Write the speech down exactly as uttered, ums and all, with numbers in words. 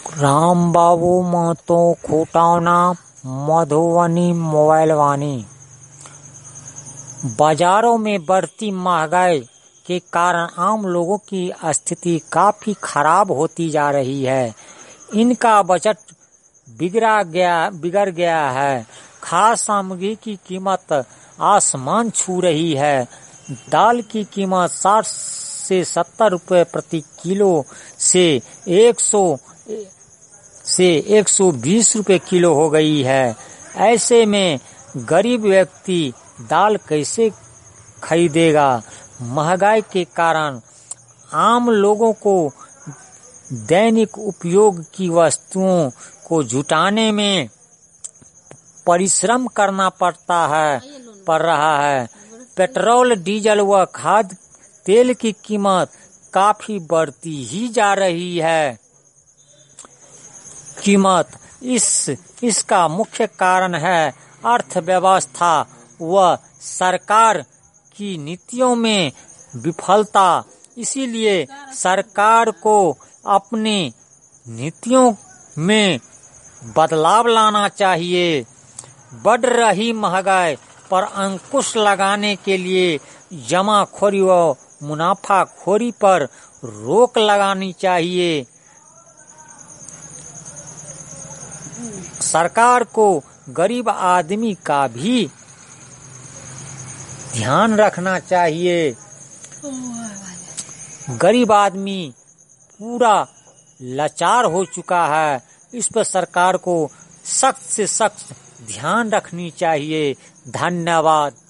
Rambabu Mahato Khutauna Madhubani mobile Vaani. बाजारों में बढ़ती महंगाई के कारण आम लोगों की स्थिति काफी खराब होती जा रही है। इनका बजट बिगड़ा गया बिगड़ गया है। खास सामग्री की कीमत आसमान छू रही है। दाल की कीमत साठ से सत्तर रुपए प्रति किलो से एक सौ से एक सौ बीस रुपए किलो हो गई है। ऐसे में गरीब व्यक्ति दाल कैसे खरीदेगा? महंगाई के कारण आम लोगों को दैनिक उपयोग की वस्तुओं को जुटाने में परिश्रम करना पड़ता है पड़ रहा है। पेट्रोल, डीजल व खाद्य तेल की कीमत काफी बढ़ती ही जा रही है। कीमत इस इसका मुख्य कारण है अर्थव्यवस्था व सरकार की नीतियों में विफलता। इसीलिए सरकार को अपनी नीतियों में बदलाव लाना चाहिए। बढ़ रही महंगाई पर अंकुश लगाने के लिए जमाखोरी व मुनाफाखोरी पर रोक लगानी चाहिए। सरकार को गरीब आदमी का भी ध्यान रखना चाहिए। गरीब आदमी पूरा लाचार हो चुका है। इस पर सरकार को सख्त से सख्त ध्यान रखनी चाहिए। धन्यवाद।